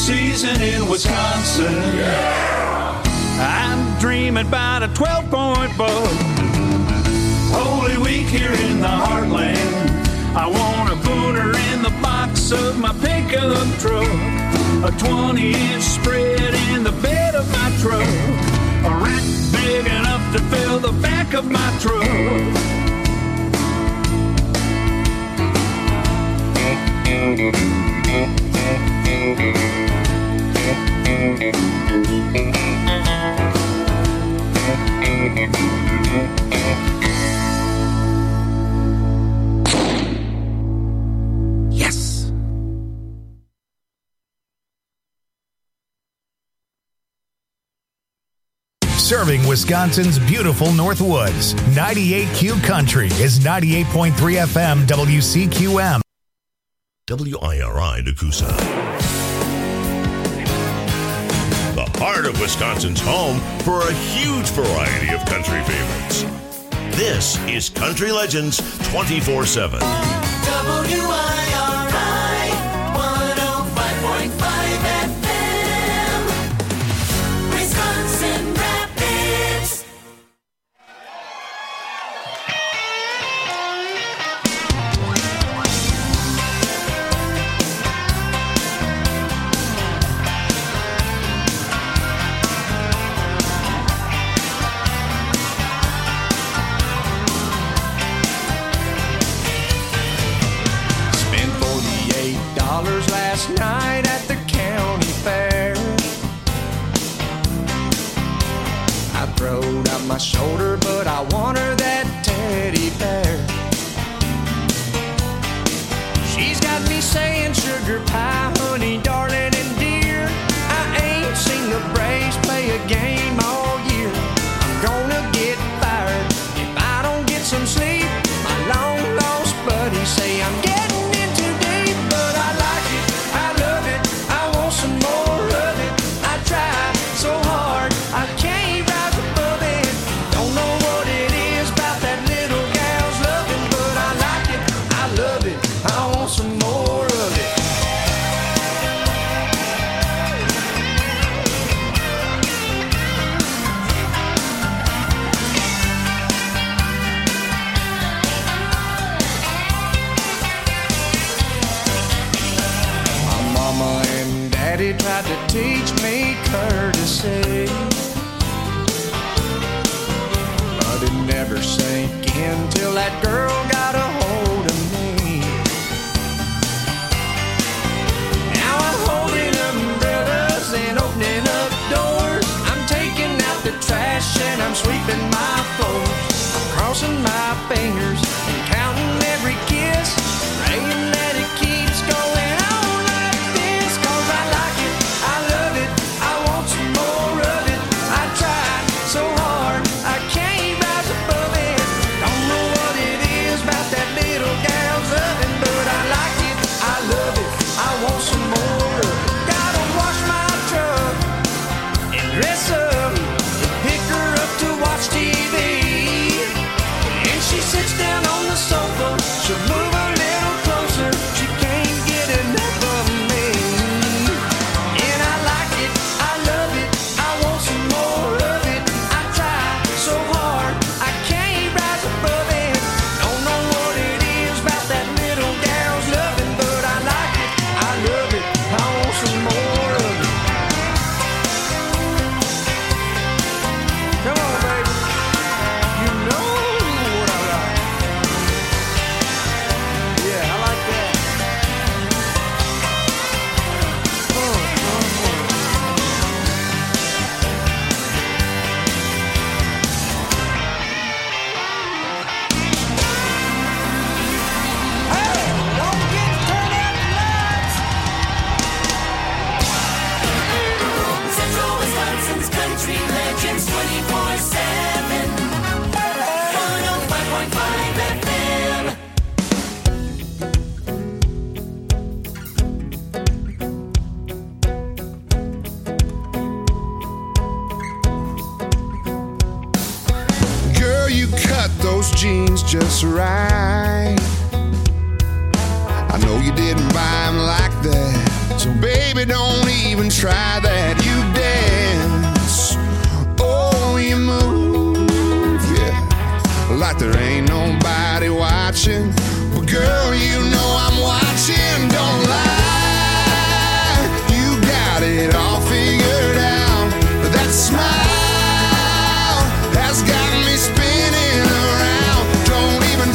season in Wisconsin. Yeah! I'm dreaming about a 12-point boat. Holy Week here in the heartland. I want a booner in the box of my pickup truck. A 20-inch spread in the bed of my truck. A rack big enough to fill the back of my truck. Yes! Serving Wisconsin's beautiful Northwoods. 98Q Country is 98.3 FM WCQM. WIRI Nakusa. The heart of Wisconsin's home for a huge variety of country favorites. This is Country Legends 24/7. WIRI 105.5 FM. Wisconsin Rapids. Last night at the county fair, I throwed out my shoulder, but I want her that teddy bear. She's got me saying sugar pie, honey, darling, and dear. I ain't seen the Braves play a game all year. I'm gonna get fired if I don't get some sleep. My long lost buddies say I'm getting in too deep, but I like it. I love it, I want some more of it. I try so hard, I can't rise above it. Don't know what it is about that little gal's loving, but I like it, I love it, I want some more of it. Mama and Daddy tried to teach me courtesy, but it never sank in till that girl got a hold of me. Now I'm holding umbrellas and opening up doors. I'm taking out the trash and I'm sweeping my floors. I'm crossing my fingers and counting every kiss, praying that it keeps going on. those jeans just right. I know you didn't buy them like that, So baby, don't even try that. You dance, oh, you move, yeah, like there ain't nobody watching. But girl, you know I'm watching. Don't lie, you got it all figured out. That smile has got me spinning around. Don't even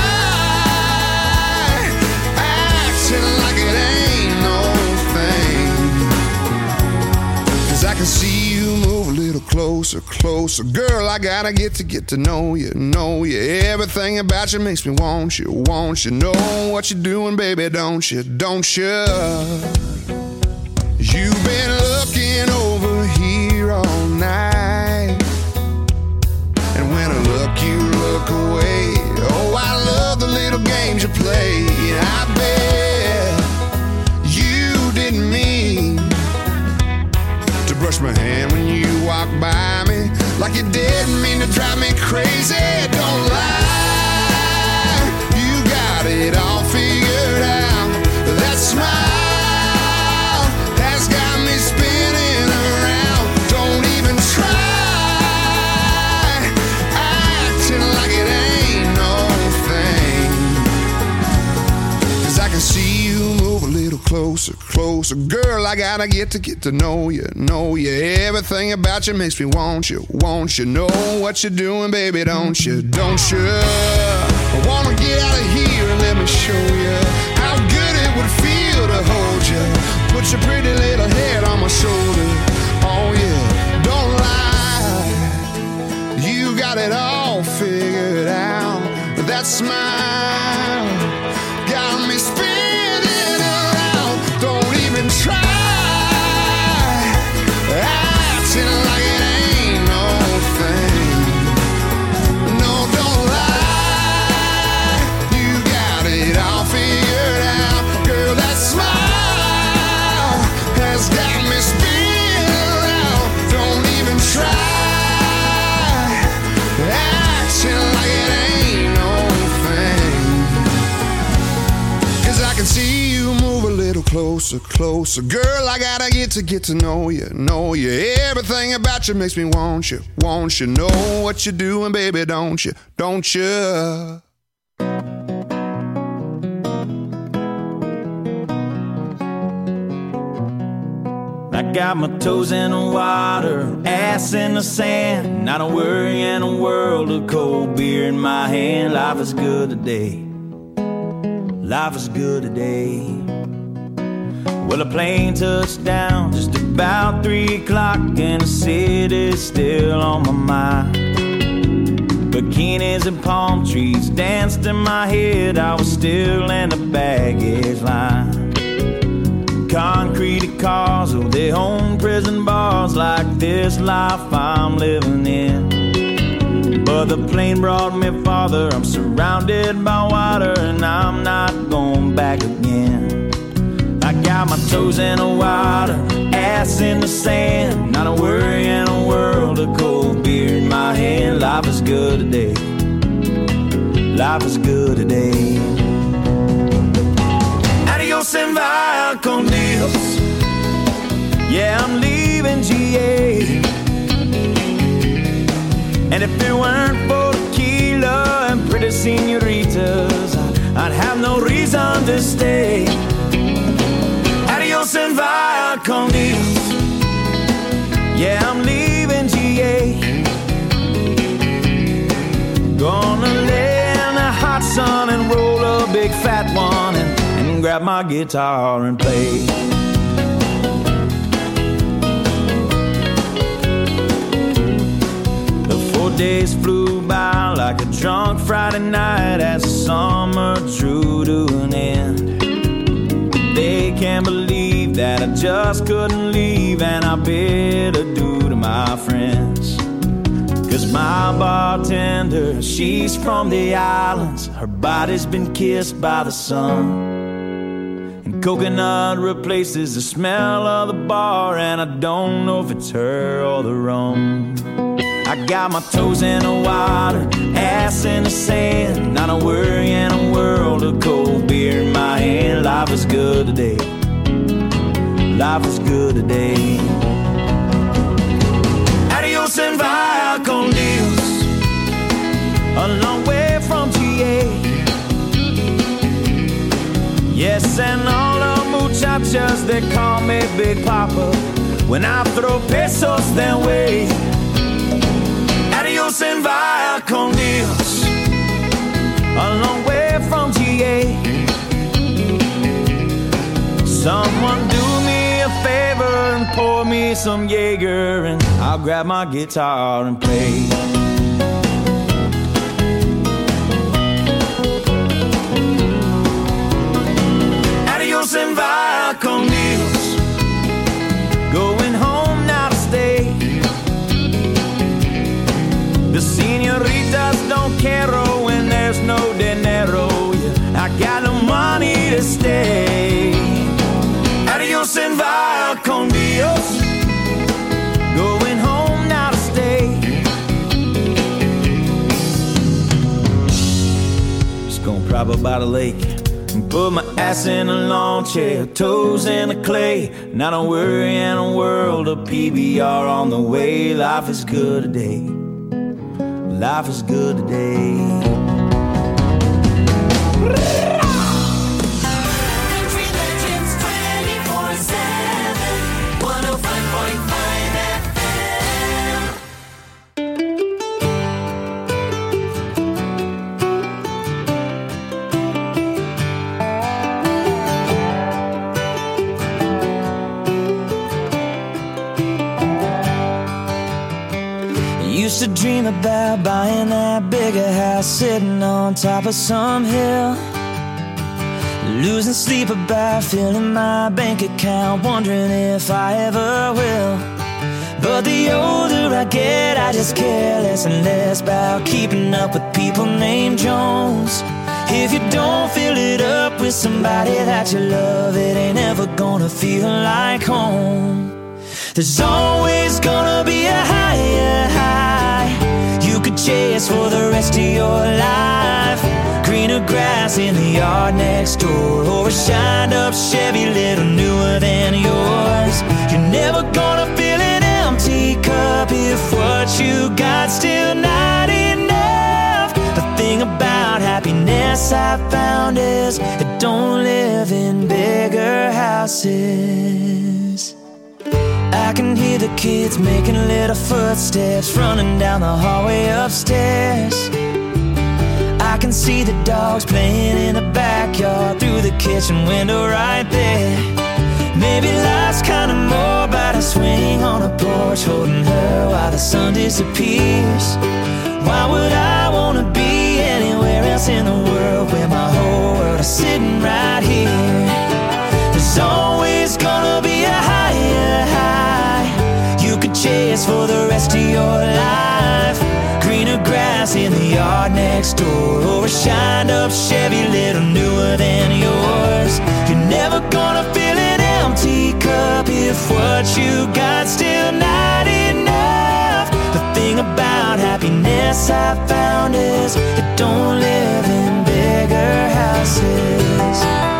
try acting like it ain't no thing. 'Cause I can see you move a little closer, closer. Girl, I gotta get to know you, know you. Everything about you makes me want you, want you. Know what you're doing, baby, don't you, don't you? You've been looking over here all night, and when I look, you look away. Oh, I love the little games you play. I bet you didn't mean to brush my hand when you walked by me, like you didn't mean to drive me crazy. Don't lie, you got it all figured out. That smile has got me spinning around. Don't even try acting like it ain't no thing. 'Cause I can see you move a little closer, closer. Girl, I gotta get to know you, know you. Everything about you makes me want you, want you. Know what you're doing, baby, don't you, don't you? I wanna get out of here and let me show you how good it would feel to hold you. Put your pretty little head on my shoulder. Oh yeah, don't lie, you got it all figured out. That smile got me spinning around. Don't even try acting like it ain't no thing. No, don't lie, you got it all figured out. Girl, that smile has got me spinning around. Don't even try acting like it ain't no thing. 'Cause I can see you move a little closer, closer. Girl, I gotta get to know you, know you. Everything about you makes me want you, want you. Know what you're doing, baby, don't you, don't you? I got my toes in the water, ass in the sand, not a worry in a world of cold beer in my hand. Life is good today, life is good today. Well, a plane touched down just about 3 o'clock, and the city's still on my mind. Bikinis and palm trees danced in my head, I was still in the baggage line. Concrete cars, oh, they own prison bars, like this life I'm living in. But the plane brought me farther, I'm surrounded by water, and I'm not going back again. I got my toes in the water, ass in the sand, not a worry in a world of cold beer in my hand. Life is good today, life is good today. Adios and via con Dios, yeah, I'm leaving GA. And if it weren't for tequila and pretty senoritas, I'd have no reason to stay. Adios and via con Dios, yeah, I'm leaving GA. Gonna lay in the hot sun and roll a big fat one, and grab my guitar and play. The 4 days flew by like a drunk Friday night as the summer drew to an end. They can't believe that I just couldn't leave, and I bid adieu to my friends. 'Cause my bartender, she's from the islands, her body's been kissed by the sun. Coconut replaces the smell of the bar, and I don't know if it's her or the rum. I got my toes in the water, ass in the sand, not a worry in a world of cold beer in my hand. Life is good today, life is good today. Adios and via con Dios, a long way from GA. Yes, and all the muchachas, they call me Big Papa when I throw pesos their way. Adios and via con Dios, a long way from GA. Someone do me a favor and pour me some Jaeger, and I'll grab my guitar and play. Adios and via con Dios, going home now to stay. The senoritas don't care when there's no dinero. Yeah, I got no money to stay. Adios and via con Dios, going home now to stay. Just gonna prop up by the lake and put my ass in a lawn chair, toes in the clay. Not a worry in a world of PBR on the way. Life is good today. Life is good today. Country Legends 24/7, 105.5 FM. Used to dream about buying that bigger house, sitting on top of some hill, losing sleep about filling my bank account, wondering if I ever will. But the older I get, I just care less and less about keeping up with people named Jones. If you don't fill it up with somebody that you love, it ain't ever gonna feel like home. There's always gonna be a higher high you could chase for the rest of your life. Greener grass in the yard next door, or a shined up Chevy little newer than yours. You're never gonna fill an empty cup if what you got still not enough. The thing about happiness I found is it don't live in bigger houses. I can hear the kids making little footsteps, running down the hallway upstairs. I can see the dogs playing in the backyard, through the kitchen window right there. Maybe life's kinda more about a swing on a porch, holding her while the sun disappears. Why would I wanna be anywhere else in the world where my whole world is sitting right here? There's always gonna be a higher high you could chase for the rest of your life. Greener grass in the yard next door, or a shined up Chevy little newer than yours. You're never gonna fill an empty cup if what you got still not enough. The thing about happiness I found is it don't live in bigger houses.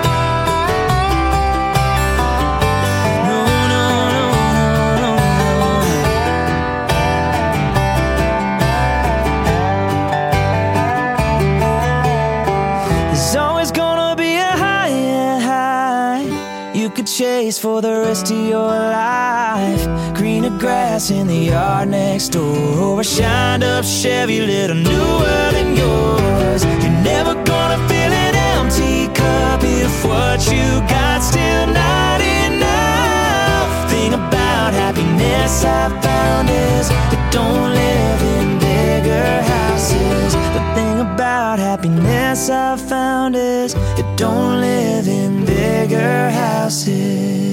Chase for the rest of your life. Greener grass in the yard next door, or a shined up Chevy little newer than yours. You're never gonna fill an empty cup if what you got still not enough. Thing about happiness I found is it don't live in bigger houses. The thing about happiness I found is it don't live in bigger houses.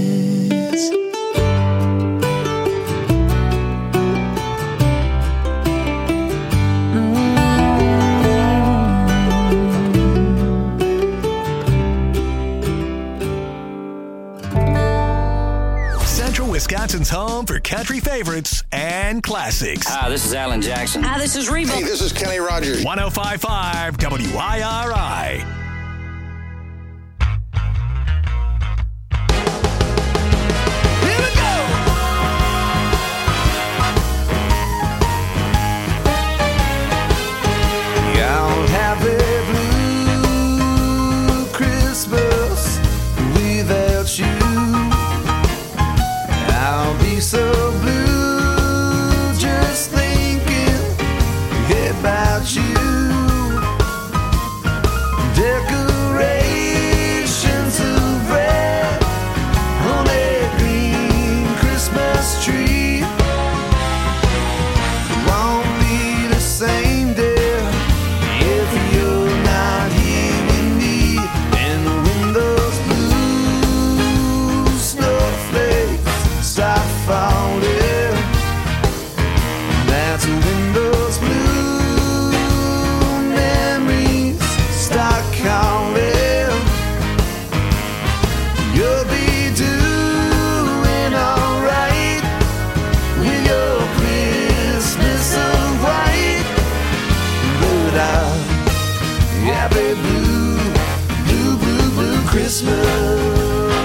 Central Wisconsin's home for country favorites and classics. Hi, this is Alan Jackson. Hi, this is Reba. Hey, this is Kenny Rogers. 105.5 WIRI. You'll be doing alright with your Christmas of white. But happy blue, blue, blue, blue Christmas.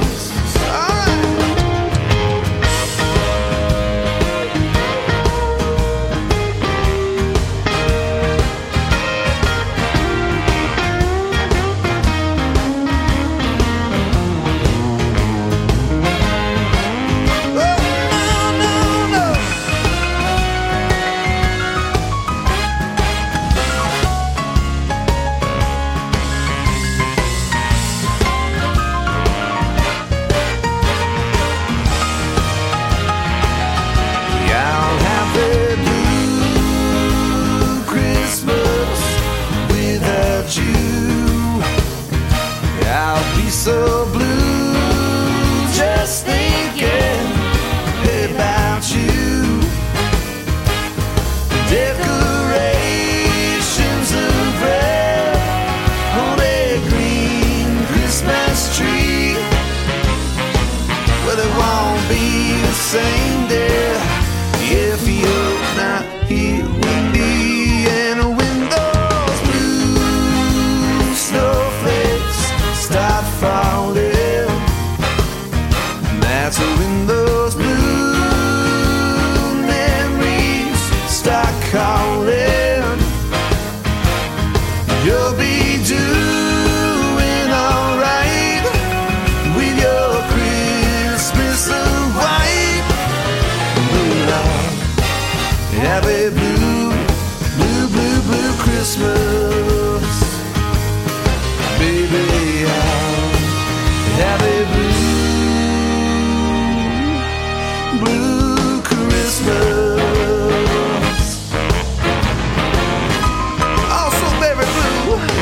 So blue, just thinking about you. Decorations of red on a green Christmas tree. Well, it won't be the same there if you're not here with me. And when those blue snowflakes start falling, that's when those blue memories start calling. You'll be doing alright with your Christmas of white. Happy blue, blue, blue, blue Christmas. Baby, happy blue, blue Christmas. Oh, so very blue.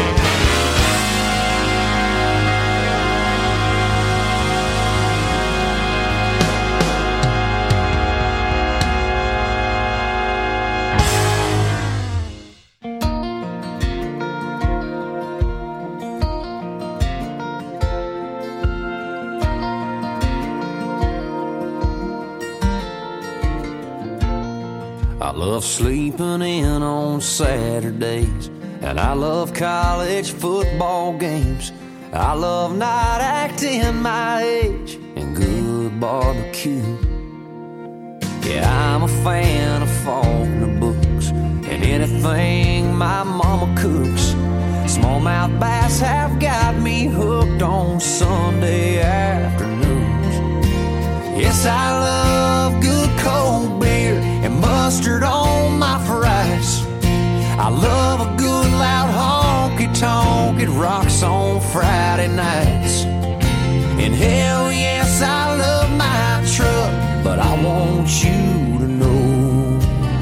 I love sleeping in on Saturdays, and I love college football games. I love not acting my age and good barbecue. Yeah, I'm a fan of Faulkner books and anything my mama cooks. Smallmouth bass have got me hooked on Sunday afternoons. Yes, I love good cold beer and mustard on my fries. I love a good loud honky-tonk. It rocks on Friday nights. And hell yes, I love my truck, but I want you to know,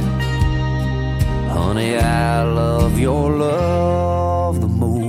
honey, I love your love the most.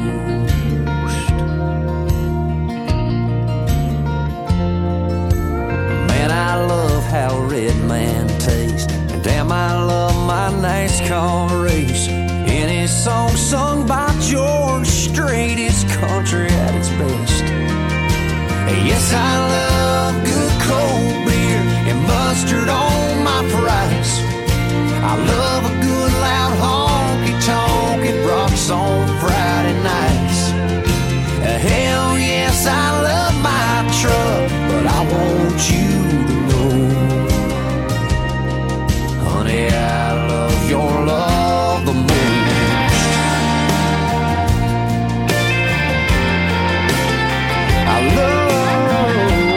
Man, I love how Red Man tastes, and damn, I love my NASCAR race. Any song sung by George Strait is country at its best. Yes, I love good cold beer and mustard on my fries. I love a good loud honky-tonk. It rocks on Friday nights. Hell yes, I love my truck, but I want you to know, honey, I love your love the most. I love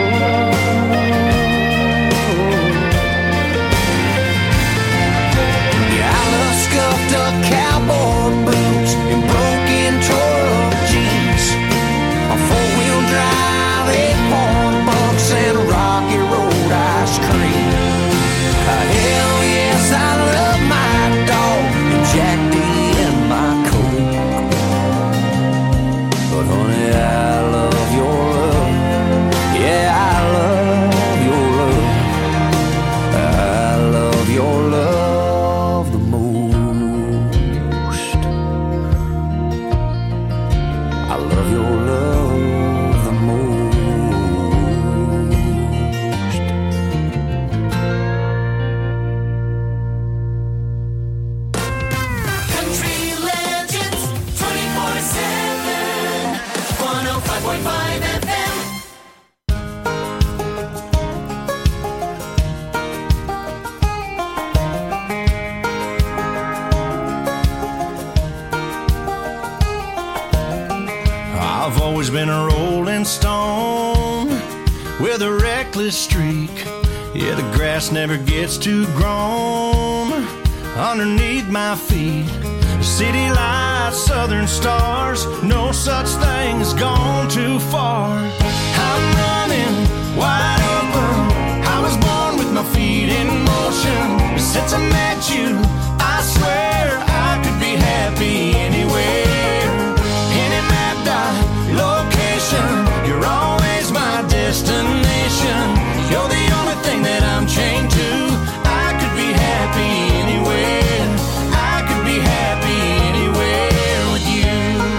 been a rolling stone with a reckless streak. Yeah, the grass never gets too grown underneath my feet. City lights, southern stars, no such thing as gone too far. I'm running wide open. I was born with my feet in motion. Since I met you, I swear I could be happy anywhere. Any mapped out location, you're always my destination. You're the only thing that I'm chained to. I could be happy anywhere. I could be happy anywhere with you.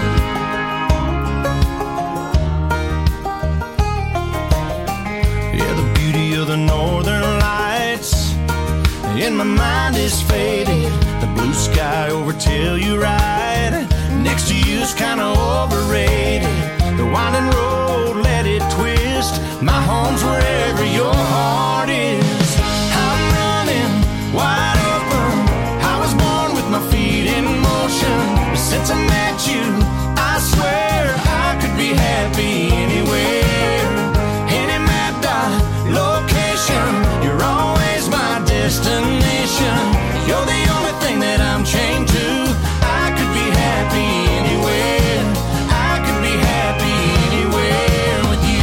Yeah, the beauty of the northern lights in my mind is faded. The blue sky over Telluride next to you's kinda overrated. The winding road, let it twist. My home's wherever your heart is. I'm running wide open. I was born with my feet in motion. Since I met you, I swear I could be happy anywhere. Any mapped out location, you're always my destination. You're the only thing that I'm chained to. I could be happy anywhere. I could be happy anywhere with you.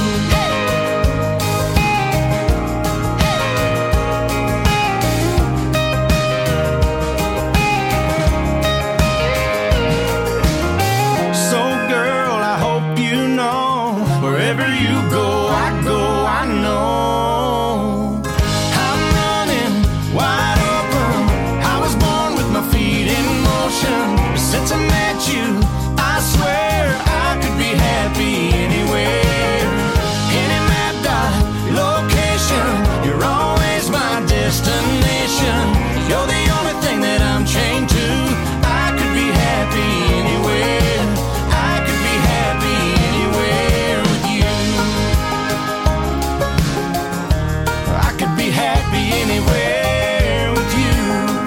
So girl, I hope you know, wherever you go, I know. I'm running wide open. I was born with my feet in motion. Since I met you, I swear I could be happy anywhere. Any mapped out location, you're always my destination. You're the only thing that I'm chained to. I could be happy anywhere. I could be happy anywhere with you. I could be happy anywhere with you.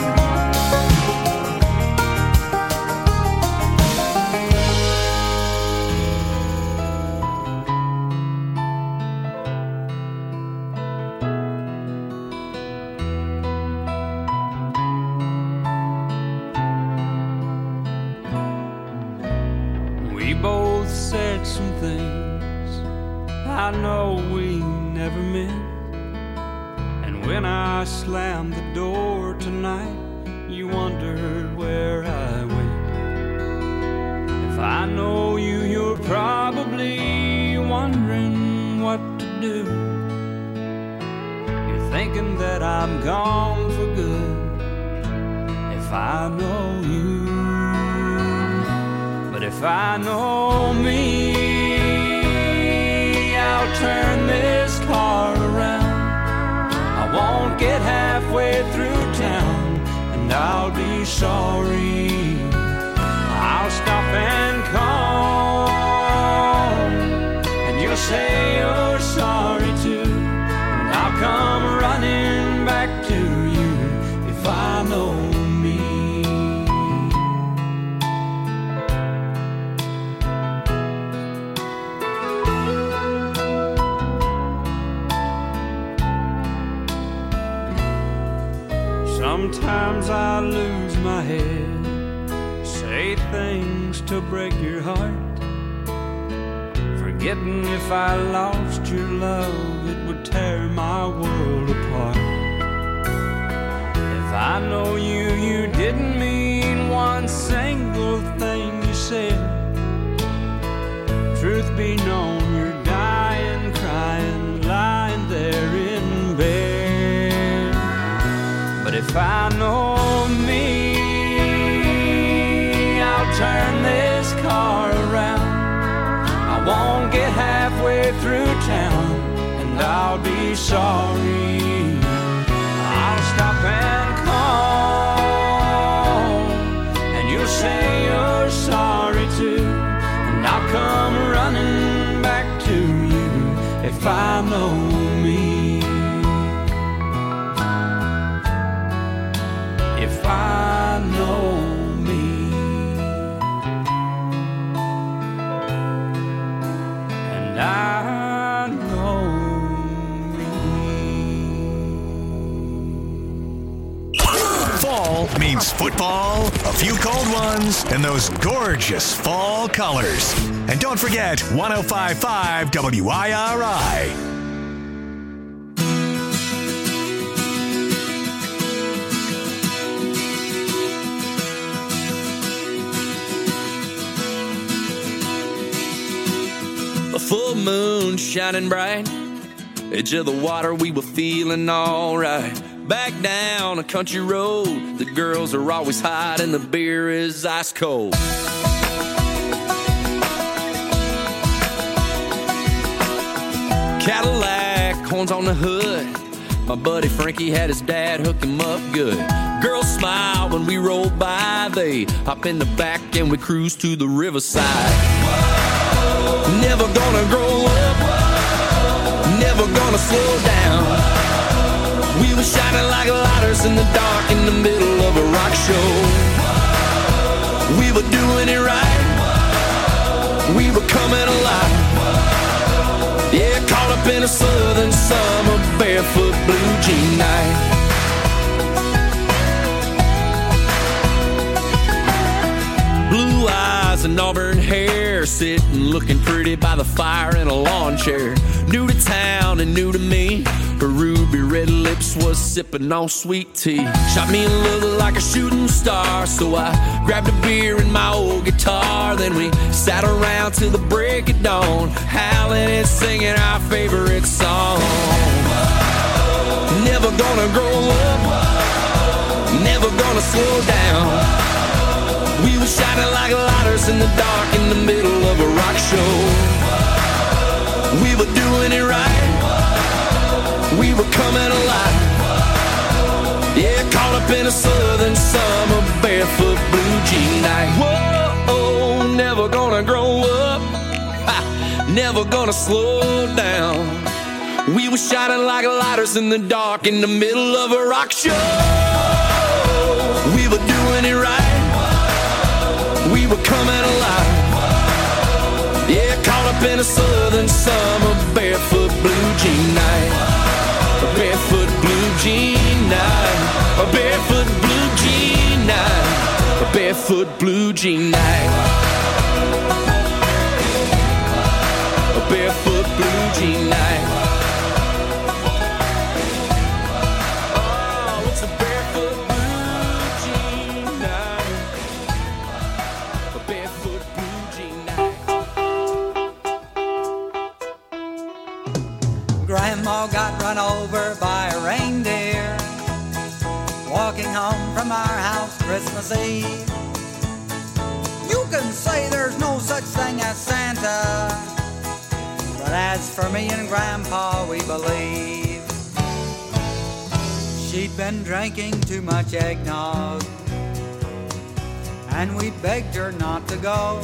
We both said some things I know we never meant. And when I slammed the door tonight, you wondered where I went. If I know you, you're probably wondering what to do. You're thinking that I'm gone for good. If I know you, but if I know me, I'll turn this car around. I won't get halfway through town, and I'll be sorry. I'll stop and call, and you'll say you're sorry too. And I'll come running back to you if I know me. Sometimes I lose my head, say things to break your heart, forgetting if I lost your love, it would tear my world apart. If I know you, you didn't mean one single thing you said. Truth be known, you're dying, crying, lying there in bed. But if I know me, I'll turn this car around. I won't get halfway through town, and I'll be sorry. I'll stop and call, and you'll say you're sorry too. And I'll come running back to you if I know me. If I know me. means football, a few cold ones, and those gorgeous fall colors. And don't forget 105.5 WIRI. A full moon shining bright, edge of the water, we were feeling alright. Back down a country road, the girls are always hot and the beer is ice cold. Cadillac, horns on the hood, my buddy Frankie had his dad hook him up good. Girls smile when we roll by, they hop in the back and we cruise to the riverside. Never gonna grow up, never gonna slow down. We were shining like lighters in the dark in the middle of a rock show. We were doing it right, we were coming alive. Yeah, caught up in a southern summer, barefoot blue jean night. Blue eyes and auburn hair, sitting looking pretty by the fire in a lawn chair. New to town and new to me, her ruby red lips was sipping on sweet tea. Shot me a look like a shooting star, so I grabbed a beer and my old guitar. Then we sat around till the break of dawn, howling and singing our favorite song. Never gonna grow up, never gonna slow down. We were shining like lighters in the dark in the middle of a rock show. We were doing it right, we were coming alive. Yeah, caught up in a southern summer, barefoot blue jean night. Whoa, never gonna grow up, never gonna slow down. We were shining like lighters in the dark in the middle of a rock show. We were doing it right, we were coming alive. Yeah, caught up in a southern summer, barefoot blue jean night. A barefoot blue jean night. A barefoot blue jean night. A barefoot blue jean night. A barefoot blue jean night. Oh, it's a barefoot blue jean night. A barefoot blue jean night. Grandma got run over by a reindeer walking home from our house Christmas Eve. You can say there's no such thing as Santa, but as for me and Grandpa, we believe. She'd been drinking too much eggnog, and we begged her not to go,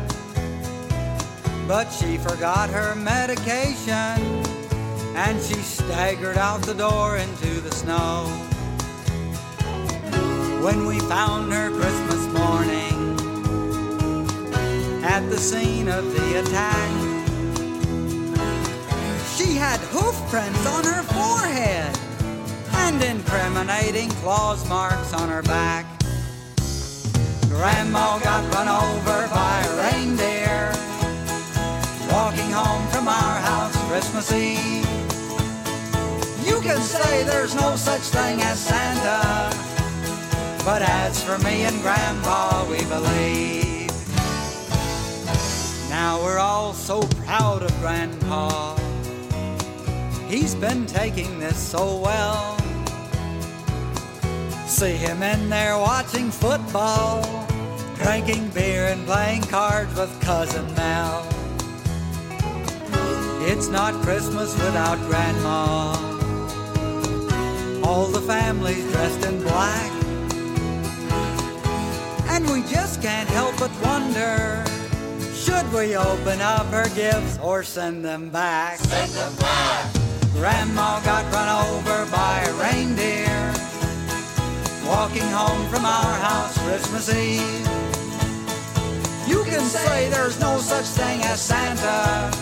but she forgot her medication, and she staggered out the door into the snow. When we found her Christmas morning at the scene of the attack, she had hoof prints on her forehead and incriminating claws marks on her back. Grandma got run over by a reindeer walking home from our house Christmas Eve. You can say there's no such thing as Santa, but as for me and Grandpa, we believe. Now we're all so proud of Grandpa. He's been taking this so well. See him in there watching football, drinking beer and playing cards with Cousin Mel. It's not Christmas without Grandma. All the family's dressed in black, and we just can't help but wonder, should we open up her gifts or send them back? Send them back. Grandma got run over by a reindeer walking home from our house Christmas Eve. You can say there's no such thing as Santa,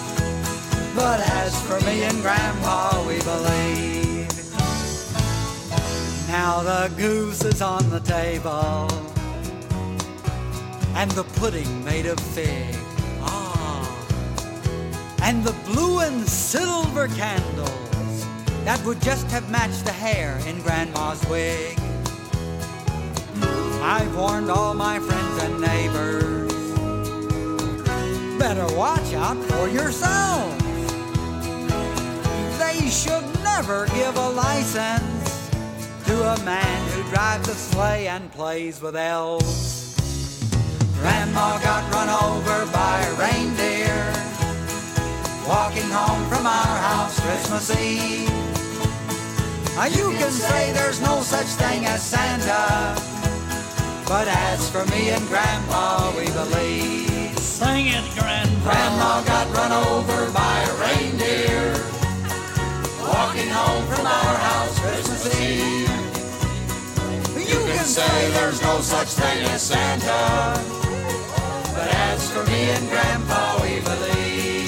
but as for me and Grandpa, we believe. Now the goose is on the table, and the pudding made of fig. And the blue and silver candles that would just have matched the hair in Grandma's wig. I've warned all my friends and neighbors, better watch out for yourselves. They should never give a license to a man who drives a sleigh and plays with elves. Grandma got run over by a reindeer walking home from our house Christmas Eve. You can say there's no such thing as Santa, but as for me and Grandma, we believe. Sing it, Grandpa. Grandma got run over by a reindeer walking home from our house Christmas Eve. You can say there's no such thing as Santa, but as for me and Grandpa, we believe.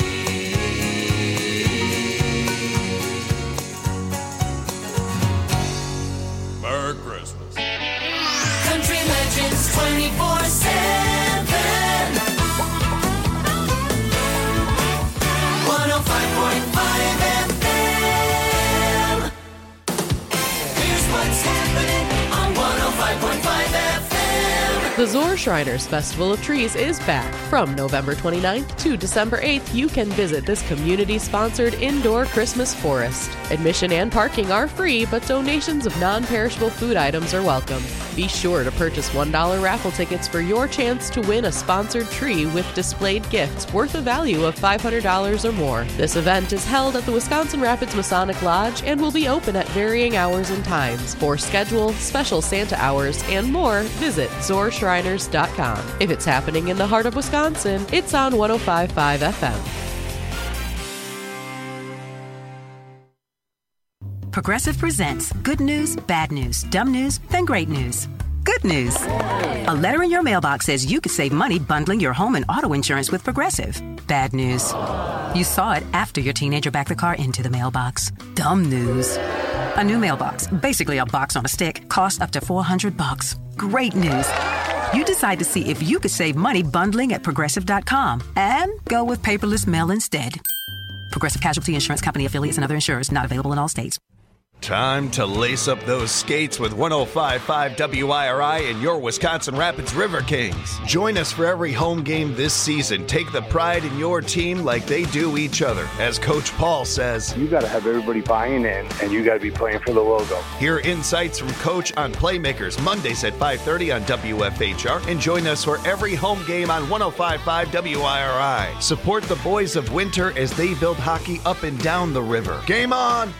Merry Christmas. Country Legends 24/7. 105.5 FM. Here's what's happening on 105.5 FM. The Zor Shriners Festival of Trees is back. From November 29th to December 8th, you can visit this community-sponsored indoor Christmas forest. Admission and parking are free, but donations of non-perishable food items are welcome. Be sure to purchase $1 raffle tickets for your chance to win a sponsored tree with displayed gifts worth a value of $500 or more. This event is held at the Wisconsin Rapids Masonic Lodge and will be open at varying hours and times. For schedule, special Santa hours, and more, visit zorshriners.com. If it's happening in the heart of Wisconsin, it's on 105.5 FM. Progressive presents good news, bad news, dumb news, then great news. Good news. A letter in your mailbox says you could save money bundling your home and auto insurance with Progressive. Bad news. You saw it after your teenager backed the car into the mailbox. Dumb news. A new mailbox, basically a box on a stick, costs up to $400. Great news. You decide to see if you could save money bundling at Progressive.com and go with paperless mail instead. Progressive Casualty Insurance Company affiliates and other insurers not available in all states. Time to lace up those skates with 105.5 WIRI and your Wisconsin Rapids River Kings. Join us for every home game this season. Take the pride in your team like they do each other. As Coach Paul says, you got to have everybody buying in, and you got to be playing for the logo. Hear insights from Coach on Playmakers Mondays at 5:30 on WFHR, and join us for every home game on 105.5 WIRI. Support the boys of Winter as they build hockey up and down the river. Game on!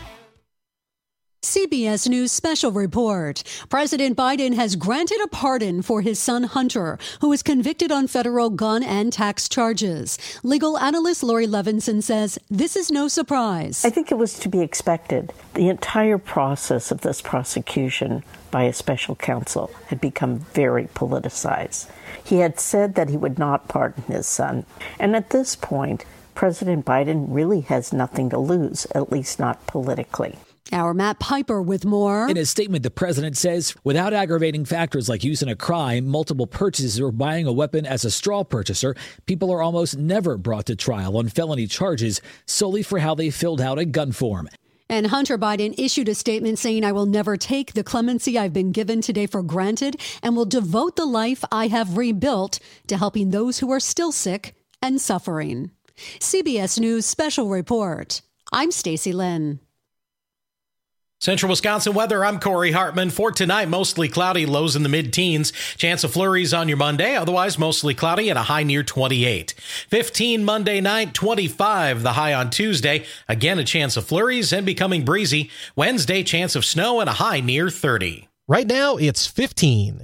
CBS News special report. President Biden has granted a pardon for his son Hunter, who was convicted on federal gun and tax charges. Legal analyst Lori Levinson says this is no surprise. I think it was to be expected. The entire process of this prosecution by a special counsel had become very politicized. He had said that he would not pardon his son. And at this point, President Biden really has nothing to lose, at least not politically. Our Matt Piper with more. In his statement, the president says, without aggravating factors like use in a crime, multiple purchases, or buying a weapon as a straw purchaser, people are almost never brought to trial on felony charges solely for how they filled out a gun form. And Hunter Biden issued a statement saying, I will never take the clemency I've been given today for granted and will devote the life I have rebuilt to helping those who are still sick and suffering. CBS News special report. I'm Stacey Lynn. Central Wisconsin weather, I'm Corey Hartman. For tonight, mostly cloudy, lows in the mid-teens. Chance of flurries on your Monday, otherwise mostly cloudy at a high near 28. 15 Monday night, 25 the high on Tuesday. Again, a chance of flurries and becoming breezy. Wednesday, chance of snow and a high near 30. Right now, it's 15.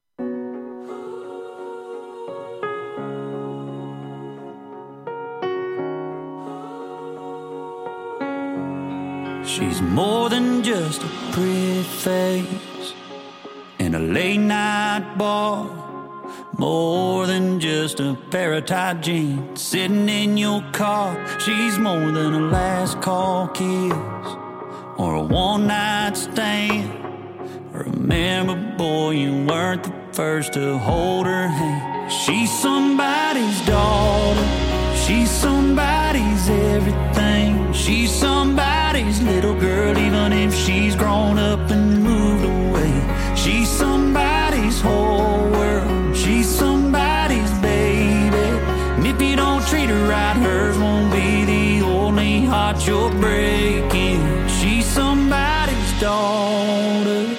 She's more than just a pretty face in a late night bar, more than just a pair of tight jeans sitting in your car. She's more than a last call kiss or a one night stand. Remember, boy, you weren't the first to hold her hand. She's somebody's daughter. She's somebody's everything. She's somebody's little girl, even if she's grown up and moved away. She's somebody's whole world. She's somebody's baby. And if you don't treat her right, hers won't be the only heart you're breaking. She's somebody's daughter.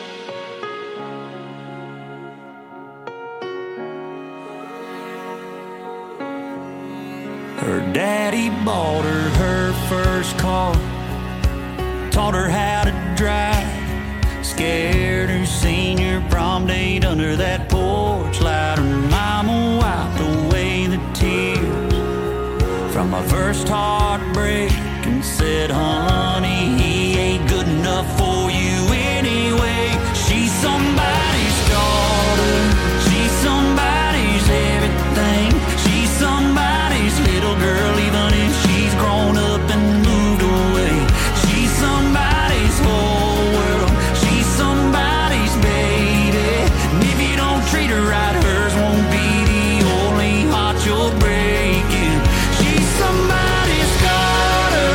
Her daddy bought her first car, taught her how to drive, scared her senior prom date under that porch light. Her mama wiped away the tears from my first heartbreak and said, honey, he ain't good enough for you anyway. She's somebody's daughter. She's somebody's everything. She's somebody's little girl, even if she's grown up and moved away. She's somebody's whole world. She's somebody's baby. And if you don't treat her right, hers won't be the only heart you're breaking. She's somebody's daughter.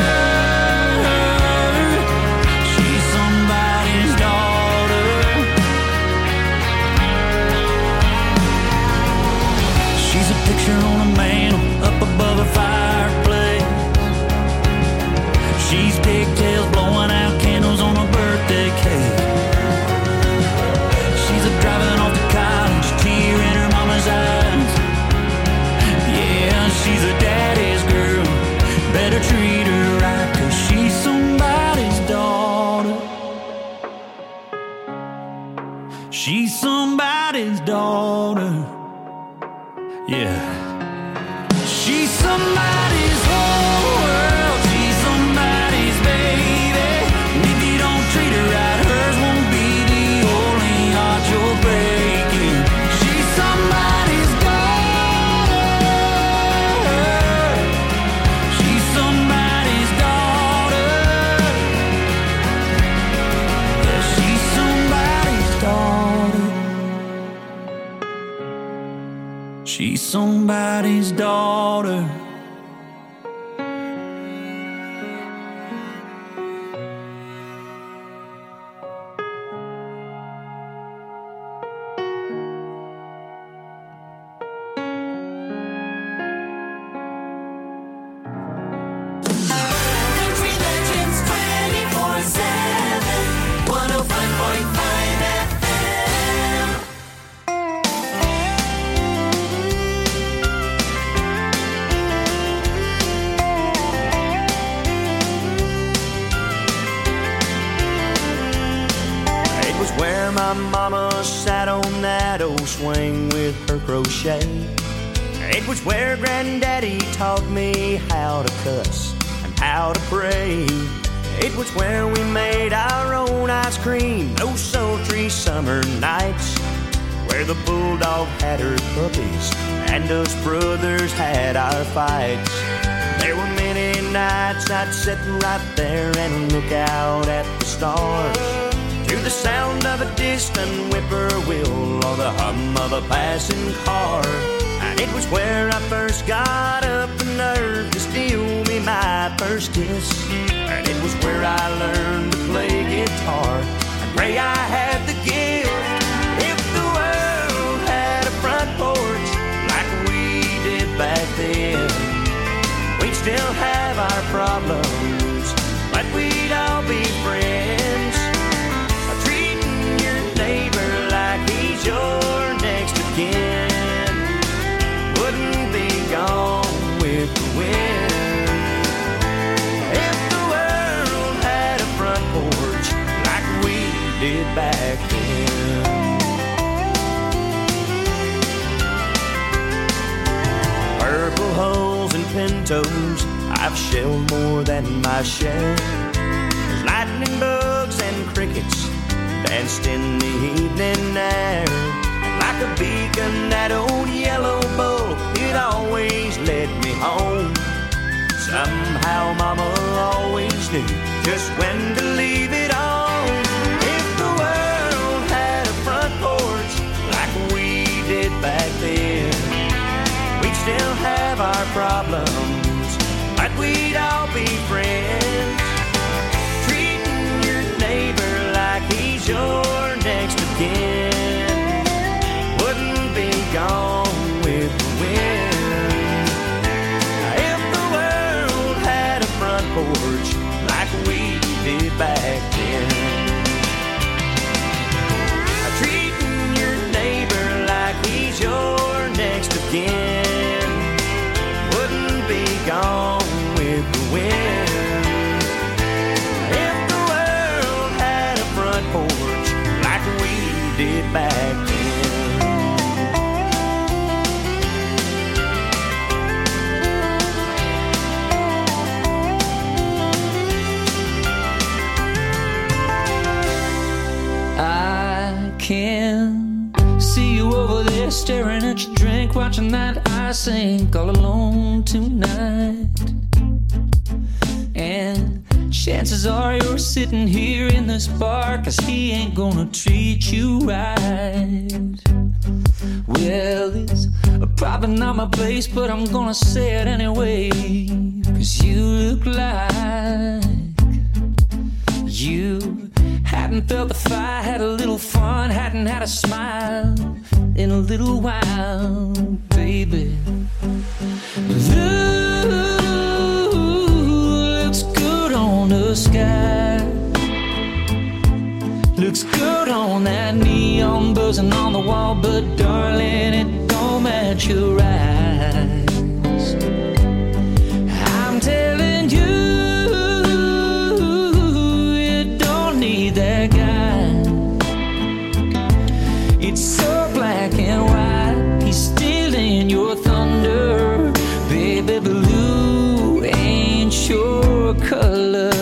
She's somebody's daughter. She's a picture on a mantle up above a fireplace. She's pigtails blowing out candles on a birthday cake. She's a driving off to college, tear in her mama's eyes. Yeah, she's a daddy's girl. Better treat her right, 'cause she's somebody's daughter. She's somebody's daughter. Yeah. She's somebody's whole world. She's somebody's baby. And if you don't treat her right, hers won't be the only heart you're breaking. She's somebody's daughter. She's somebody's daughter. Yeah, she's somebody's daughter. She's somebody's daughter. Country Legends 24/7, 105.5 FM. It was where my mama sat on that old swing with her crochet. It was where Granddaddy taught me how to cuss and how to pray. It was where we made our own ice cream those sultry summer nights, where the bulldog had her puppies and us brothers had our fights. There were many nights I'd sit right there and look out at the stars, to the sound of a distant whippoorwill or the hum of a passing car. And it was where I first got up the nerve to steal me my first kiss. And it was where I learned to play guitar and pray I had the gift. If the world had a front porch like we did back then, we'd still have our problems, but we'd all be friends. Treating your neighbor like he's your next of kin wouldn't be gone with the wind. If the world had a front porch like we did back then. Purple hulls and pintos, I've shelled more than my share. There's lightning bugs and crickets danced in the evening air. And like a beacon, that old yellow bull, it always led me home. Somehow Mama always knew just when to leave it on. If the our problems, but we'd all be friends. Treating your neighbor like he's your next of kin wouldn't be gone with the wind. If the world had a front porch like we did back then, treating your neighbor like he's your next of kin wouldn't be gone with the wind. If the world had a front porch like we did back then. I can see you over there staring at your drink, watching that ice sink all alone tonight. And chances are you're sitting here in this bar 'cause he ain't gonna treat you right. Well, it's probably not my place, but I'm gonna say it anyway, 'cause you look like you hadn't felt the fire, had a little fun, hadn't had a smile in a little while, baby. Looks good on the sky, looks good on that neon buzzing on the wall, but darling, it don't match your eyes. I'm telling you, that guy, it's so black and white, he's stealing your thunder, baby. Blue ain't your color.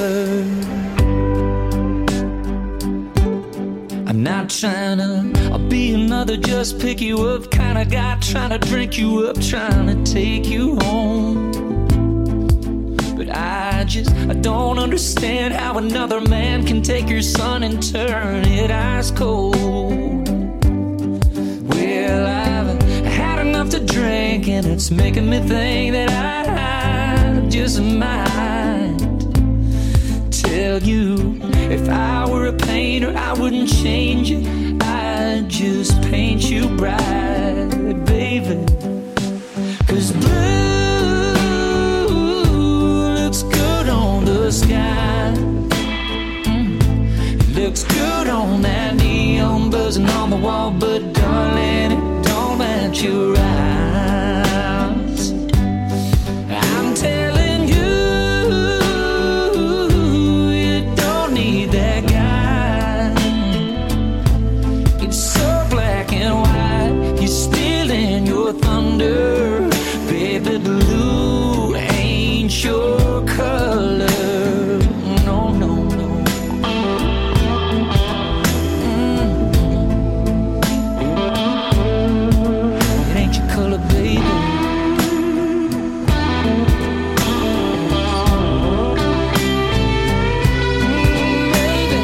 I'm not trying to be another just pick you up kind of guy, trying to drink you up, trying to take you home. But I don't understand how another man can take your sun and turn it ice cold. Well, I've had enough to drink and it's making me think that I just might tell you, if I were a painter, I wouldn't change it, I'd just paint you bright, baby. 'Cause blue on the sky, it looks good on that neon buzzing on the wall, but darling, it don't match your eyes. I'm telling you, you don't need that guy. It's so black and white, he's stealing your thunder, baby. Blue ain't your color. No, no, no. It ain't your color, baby. Baby,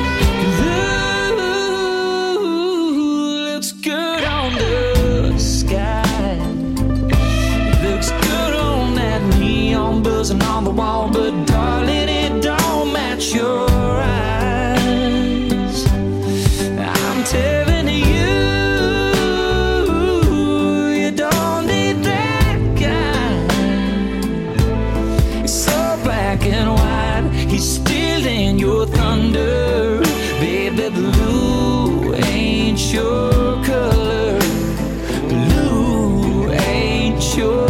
blue looks good on the sky, looks good on that neon buzzing on the wall, but darling, it don't match your eyes. I'm telling you, you don't need that guy. It's so black and white, he's stealing your thunder, baby. Blue ain't your color, blue ain't your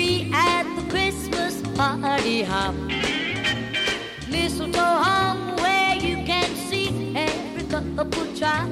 party hop. Mistletoe hung way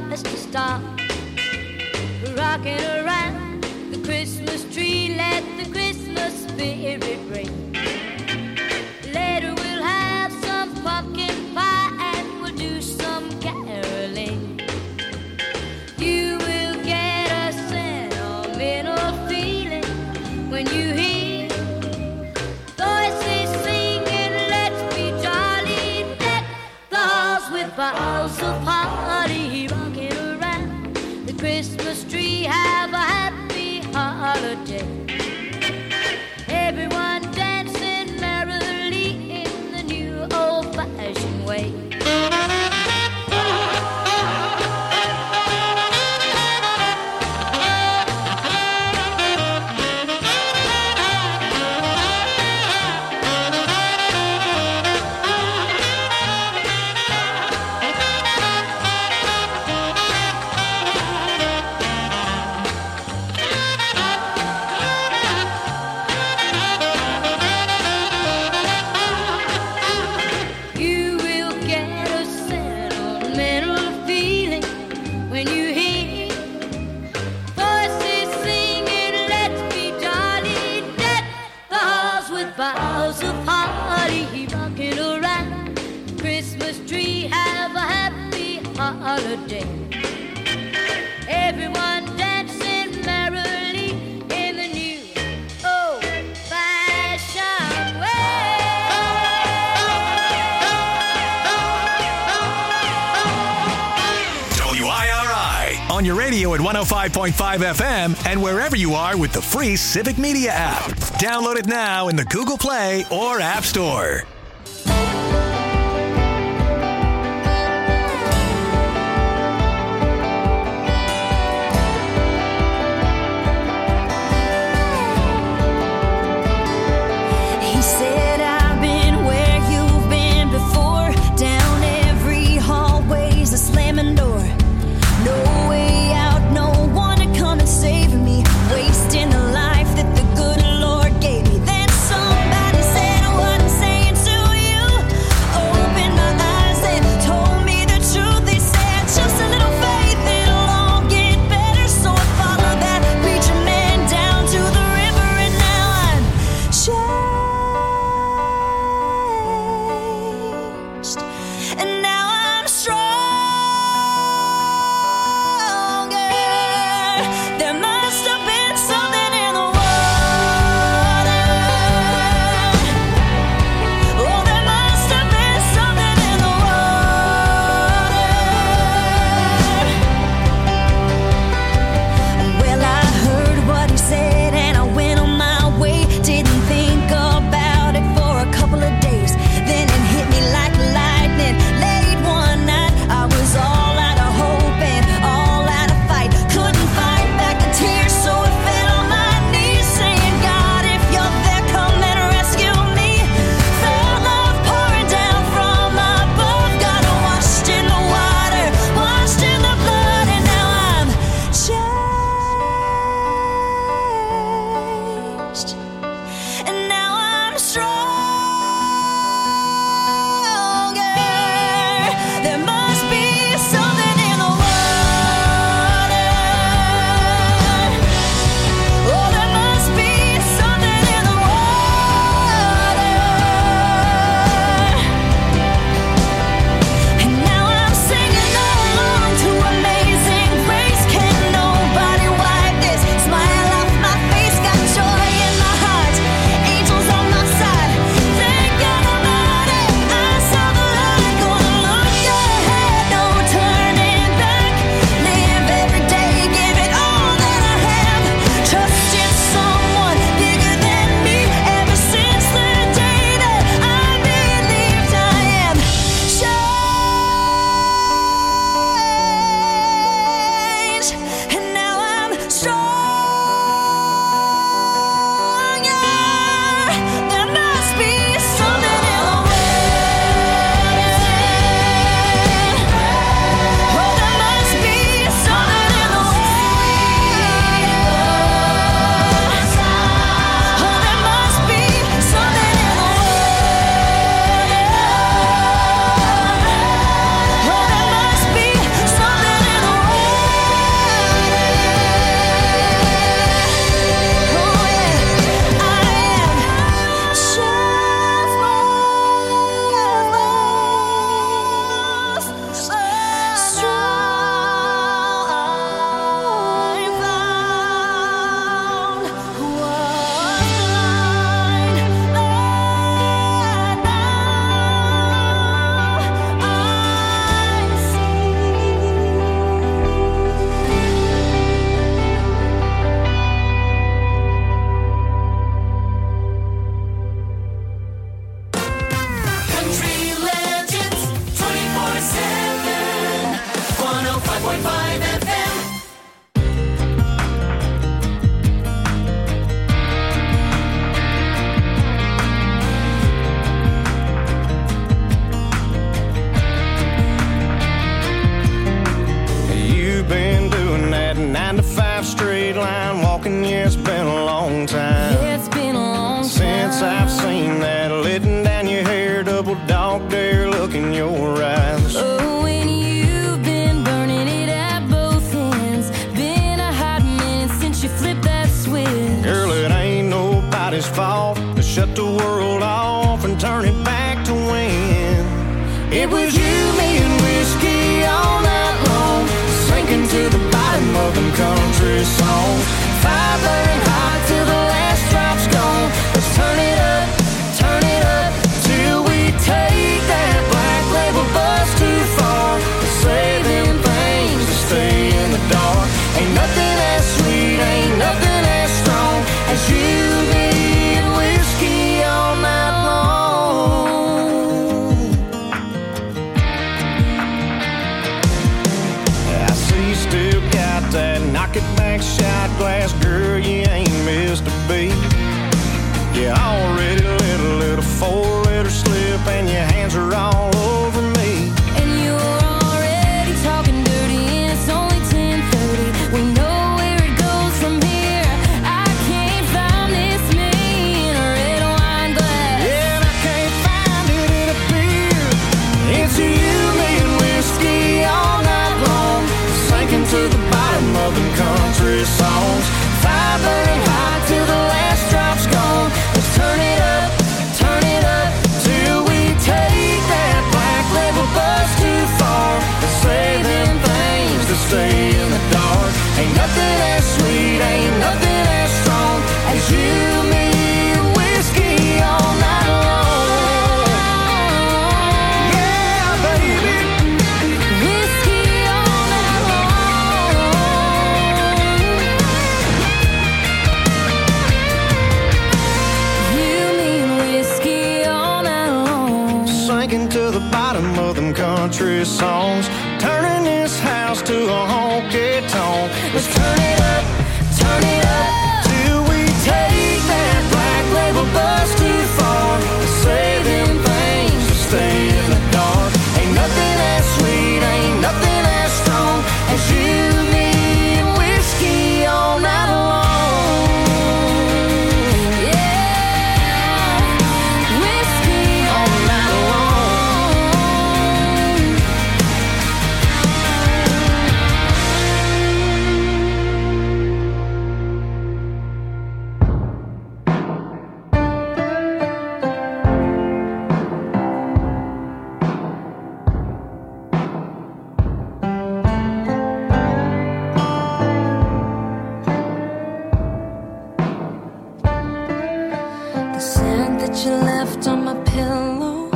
us to stop rocking around the Christmas tree. Let the Christmas spirit ring. Later we'll have some pumpkin pie and we'll do some caroling. You will get a sentimental feeling when you hear voices singing, let's be jolly. Deck the halls with boughs of holly, rocking around the Christmas tree. Have a happy holiday. Everyone dancing merrily in the new old-fashioned way. You will get a sentimental feeling when you hear voices singing, let's be jolly. Deck the halls with boughs of holly, rocking around the Christmas tree. Have a happy holiday. Everyone dancing merrily in the new old-fashioned WIRI on your radio at 105.5 FM and wherever you are with the free Civic Media app. Download it now in the Google Play or App Store. He said, I've been where you've been before. Down every hallway's a slamming door. No way out, no one to come and save me. Wasting the life that the good Lord gave me. Then somebody said I wasn't saying so 9 to 5 straight line walking, yeah, it's been a long time. Yeah, it's been a long time since I've seen that letting down your hair, double dog dare look in your eyes. Oh, and you've been burning it at both ends. Been a hot minute since you flipped that switch. Girl, it ain't nobody's fault to shut the world off and turn it back to when it was you, me, and whiskey all night long, sinking to the bottom of them country songs. Fire burning hot till the last drop's gone. Let's turn it up till we take that black label bus too far. Say them things to stay in the dark. Ain't nothing as sweet, ain't nothing as strong as you, me, and whiskey all night long. I see you still got that knock it back shot glass, girl, you ain't missed a beat. You already let a little 4-letter slip and your hands are all over me. And you're already talking dirty and it's only 10:30. We know where it goes from here. I can't find this me in a red wine glass. Yeah, and I can't find it in a beer. It's you, me, and whiskey all night long, sinking to the bottom of them country songs. Fire burning hot till the last drop's gone. Let's turn it up till we take that black label bus too far. Let's say them things to stay in the dark. Ain't nothing as sweet, ain't nothing as strong as you, me, and whiskey all night long. Yeah, baby. Whiskey all night long. You, me, and whiskey all night long. Sinking to the bottom of them country songs, turning this house to a honky tonk. Let's turn it up till we take that black label bus too far. Say them things to stay in the dark. Ain't nothing as sweet, ain't nothing as strong as you, me, and whiskey all night long. Yeah, whiskey all night The scent that you left on my pillow,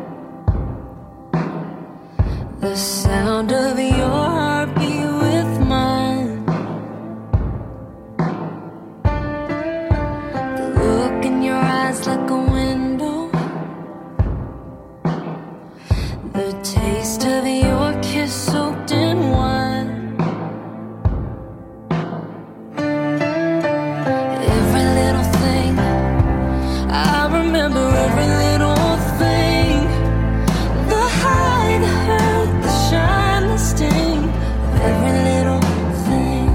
the sound of your heartbeat with mine, the look in your eyes like a window, the taste of your kiss soaked in wine. Every little thing, I remember every little thing. The high, the hurt, the shine, the sting of every little thing.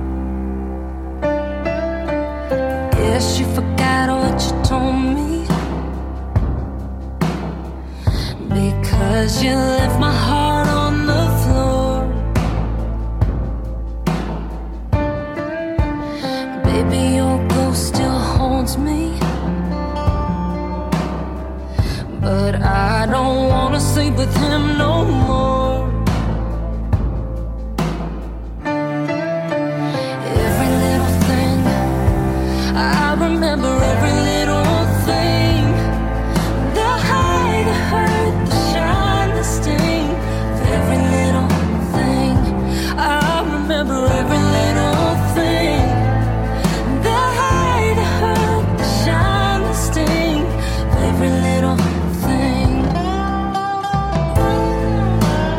Guess you forgot what you told me, because you left my heart on the floor. Baby, your ghost still holds me, but I don't wanna sleep with him no more. Every little thing, I remember every little thing. The high, the hurt, the shine, the sting of every little thing. I remember every little thing. The high, the hurt, the shine, the sting of every little thing.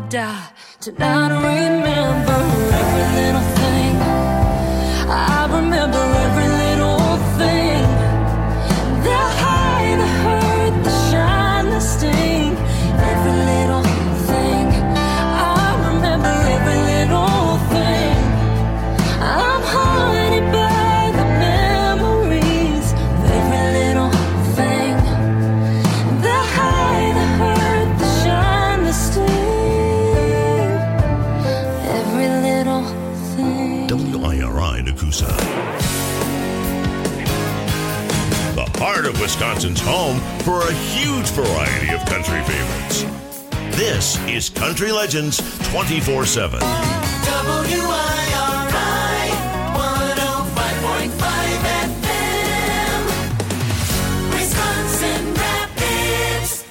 die to not remember every little thing. I remember every little thing. The high, the hurt, the shine, the sting. Every little thing. I remember every little thing. I'm haunted by the memories of every little thing. The high, the hurt, the shine, the sting. Every little thing. WIRI Nakusa. The heart of Wisconsin's home for a huge variety of country favorites. This is Country Legends 24/7. WIRI 105.5 FM. Wisconsin Rapids.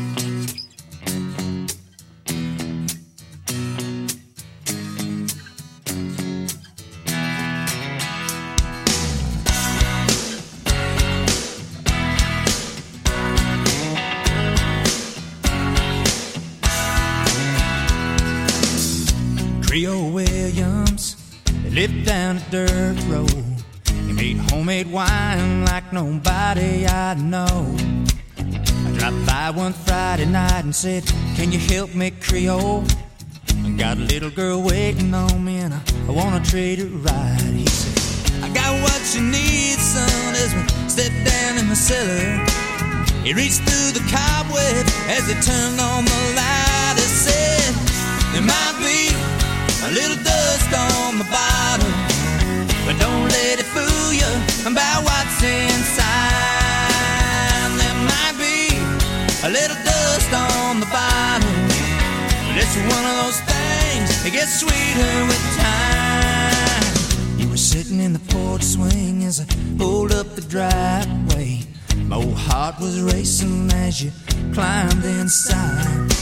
Creole Williams, they lived down a dirt road. He made homemade wine like nobody I know. I dropped by one Friday night and said, can you help me, Creole? I got a little girl waiting on me and I wanna treat her right. He said, I got what you need, son, as we step down in the cellar. He reached through the cobweb as he turned on the light. He said, there might be a little dust on the bottom, but don't let it fool you about what's inside. There might be a little dust on the bottom, but it's one of those things that gets sweeter with time. You were sitting in the porch swing as I pulled up the driveway. My old heart was racing as you climbed inside.